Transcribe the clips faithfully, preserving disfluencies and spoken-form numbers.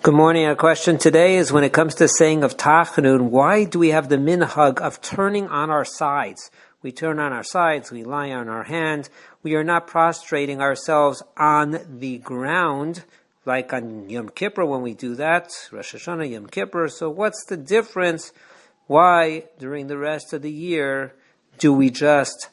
Good morning. Our question today is when it comes to saying of Tachanun, why do we have the minhag of turning on our sides? We turn on our sides, we lie on our hand. We are not prostrating ourselves on the ground like on Yom Kippur when we do that, Rosh Hashanah, Yom Kippur. So what's the difference? Why, during the rest of the year, do we just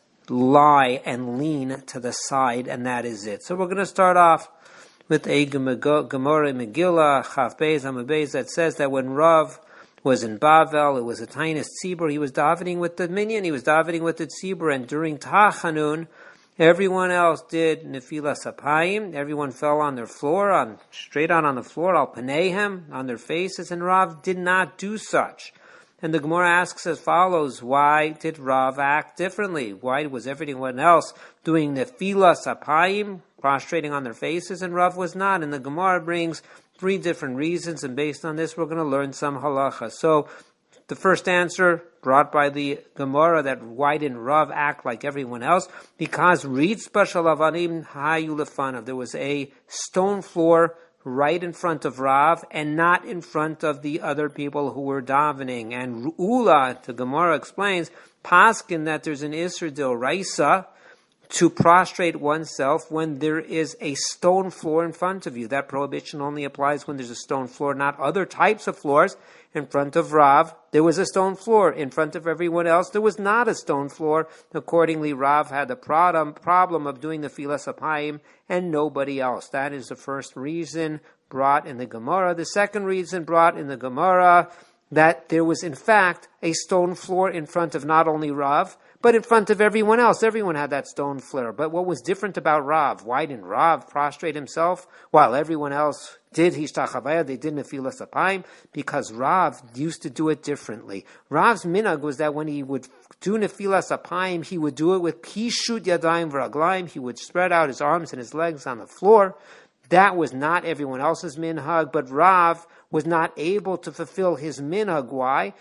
lie and lean to the side and that is it? So we're going to start off with a Gemara Megillah, Chaf Beis, Amud Beis, that says that when Rav was in Bavel, it was a tiniest tzibur, he was davening with the minyan, he was davening with the tzibur, and during Tachanun, everyone else did Nefilas Apayim, everyone fell on their floor, on straight on on the floor, al paneihem, on their faces, and Rav did not do such. And the Gemara asks as follows, why did Rav act differently? Why was everyone else doing Nefilas Apayim, prostrating on their faces, and Rav was not? And the Gemara brings three different reasons, and based on this, we're going to learn some halacha. So, the first answer brought by the Gemara, that why didn't Rav act like everyone else? Because Ritzba Shalavanim Hayu Lefanav, there was a stone floor right in front of Rav, and not in front of the other people who were davening. And Ru'ula, the Gemara explains, Paskin, that there's an Isser D'Oraisa, to prostrate oneself when there is a stone floor in front of you. That prohibition only applies when there's a stone floor, not other types of floors. In front of Rav, there was a stone floor. In front of everyone else, there was not a stone floor. Accordingly, Rav had the problem, problem of doing the Filas Apayim and nobody else. That is the first reason brought in the Gemara. The second reason brought in the Gemara, that there was in fact a stone floor in front of not only Rav, but in front of everyone else. Everyone had that stone floor. But what was different about Rav? Why didn't Rav prostrate himself while everyone else did Hishtachavaya? They did Nefilas Apayim because Rav used to do it differently. Rav's minhag was that when he would do Nefilas Apayim, he would do it with Pishut Yadayim V'Raglayim. He would spread out his arms and his legs on the floor. That was not everyone else's minhag, but Rav was not able to fulfill his minhag. Why?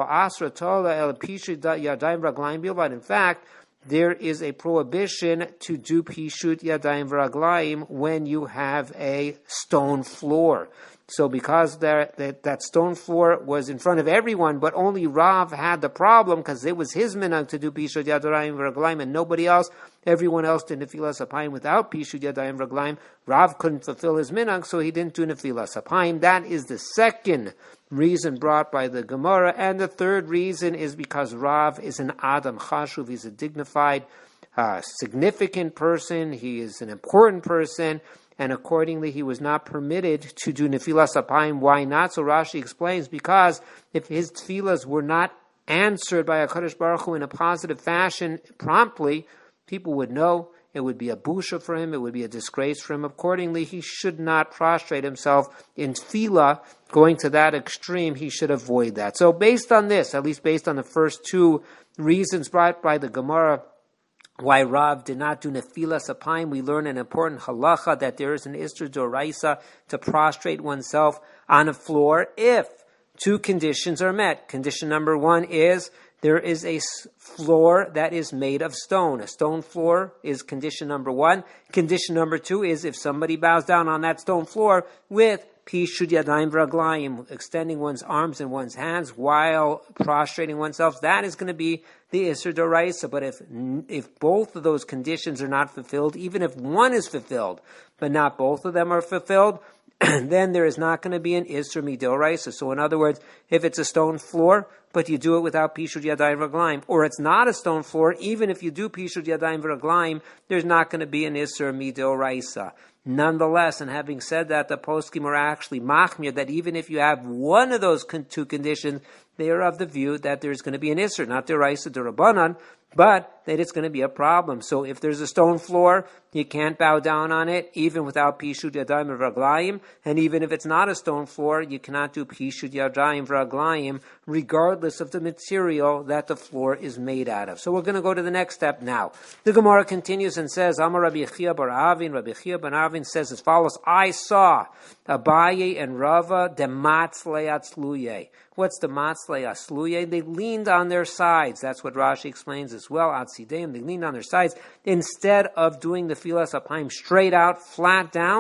In fact, there is a prohibition to do pishut yadayim v'raglayim when you have a stone floor. So because there, that, that stone floor was in front of everyone, but only Rav had the problem because it was his minhag to do pishut yadayim v'raglayim and nobody else. Everyone else did Nefilas Apayim without pishut yadayim v'raglayim. Rav couldn't fulfill his minhag, so he didn't do Nefilas Apayim. That is the second reason brought by the Gemara. And the third reason is because Rav is an Adam Chashuv. He's a dignified, uh, significant person. He is an important person. And accordingly, he was not permitted to do Nefilas Apayim. Why not? So Rashi explains, because if his tefillas were not answered by HaKadosh Baruch Hu in a positive fashion promptly, people would know. It would be a busha for him. It would be a disgrace for him. Accordingly, he should not prostrate himself in tefillah. Going to that extreme, he should avoid that. So based on this, at least based on the first two reasons brought by the Gemara, why Rav did not do Nefilas Apayim, we learn an important halacha that there is an Isser D'Oraisa to prostrate oneself on a floor if two conditions are met. Condition number one is there is a floor that is made of stone. A stone floor is condition number one. Condition number two is if somebody bows down on that stone floor with Pishut Yadayim V'Raglayim, extending one's arms and one's hands while prostrating oneself, that is going to be the Isser D'Oraisa. But if if both of those conditions are not fulfilled, even if one is fulfilled, but not both of them are fulfilled, then there is not going to be an Isser Midoraisa. So in other words, if it's a stone floor, but you do it without Pishut Yadayim V'Raglayim, or it's not a stone floor, even if you do Pishut Yadayim V'Raglayim, there's not going to be an Isser Midoraisa. Nonetheless, and having said that, the poskim are actually machmir that even if you have one of those two conditions, they are of the view that there's going to be an Isser, not D'Oraisa D'Rabbanan, but that it's going to be a problem. So if there's a stone floor, you can't bow down on it, even without Pishut Yadayim V'Raglayim, and even if it's not a stone floor, you cannot do Pishut Yadayim V'Raglayim, regardless of the material that the floor is made out of. So we're going to go to the next step now. The Gemara continues and says, Amar Rabbi Yechia bar Avin, Rabbi Yechia bar Avin says as follows, I saw Abaye and Rava dematzlei atzluye. What's the matzlei atzluye? They leaned on their sides. That's what Rashi explains as well. Atzideim, they leaned on their sides. Instead of doing the Filas Apayim straight out, flat down,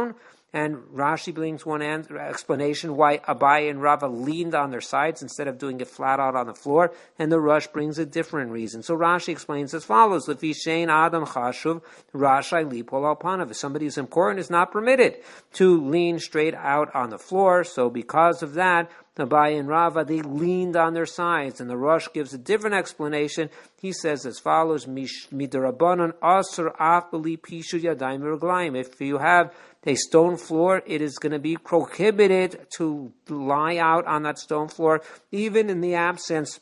And Rashi brings one answer, explanation why Abaye and Rava leaned on their sides instead of doing it flat out on the floor. And the Rush brings a different reason. So Rashi explains as follows: Lefi shein adam chashuv rashai lipol al panav. If somebody is important, it's not permitted to lean straight out on the floor. So because of that, Abaye and Rava, they leaned on their sides. And the Rush gives a different explanation. He says as follows: Midarabanan asur afbeli pishu yadayim v'raglayim. If you have a stone floor, it is going to be prohibited to lie out on that stone floor, even in the absence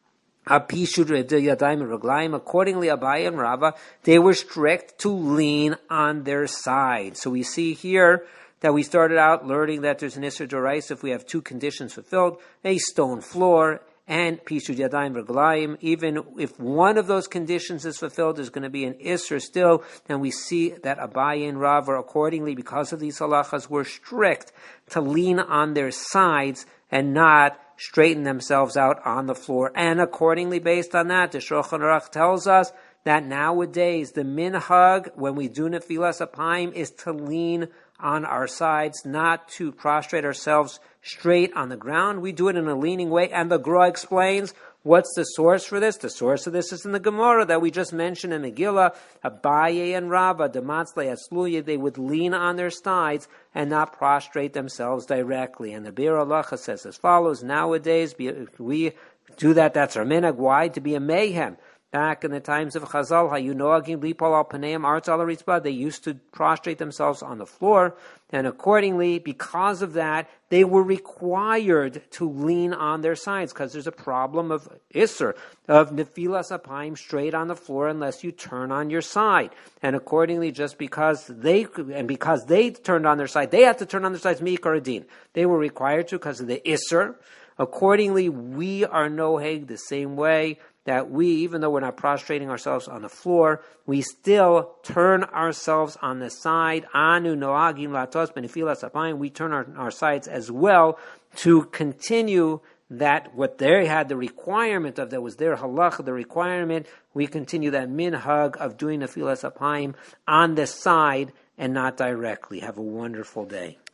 of pishu yadayim v'raglayim. Accordingly, Abaye and Rava, they were strict to lean on their side. So we see here that we started out learning that there's an Isser D'oraisa if we have two conditions fulfilled, a stone floor and Pishud Yadayim V'Raglayim. Even if one of those conditions is fulfilled, there's going to be an Isser still. And we see that Abaye and Rav are accordingly, because of these halachas, were strict to lean on their sides and not straighten themselves out on the floor. And accordingly, based on that, the Shulchan Aruch tells us that nowadays the minhag, when we do Nefilas Apayim, is to lean on our sides, not to prostrate ourselves straight on the ground. We do it in a leaning way, and the Gra explains what's the source for this. The source of this is in the Gemara that we just mentioned in Megillah. Abaye and Rava, Dematzle Asluya, they would lean on their sides and not prostrate themselves directly. And the Bir Halacha says as follows: nowadays we do that. That's our minhag. Why? To be a mayhem. Back in the times of Chazal, Hayunoagim Lipol al Paneim Arz al Ritzbah, they used to prostrate themselves on the floor, and accordingly, because of that, they were required to lean on their sides, because there's a problem of Isser, of Nefilas Apayim straight on the floor unless you turn on your side. And accordingly, just because they, and because they turned on their side, they had to turn on their sides, Mikar Adin. They were required to because of the Isser. Accordingly, we are noheg the same way, that we, even though we're not prostrating ourselves on the floor, we still turn ourselves on the side. Anu noagim latos benefilas apayim. We turn our, our sides as well to continue that what they had the requirement of, that was their halach, the requirement. We continue that minhag of doing nefilas apayim on the side and not directly. Have a wonderful day.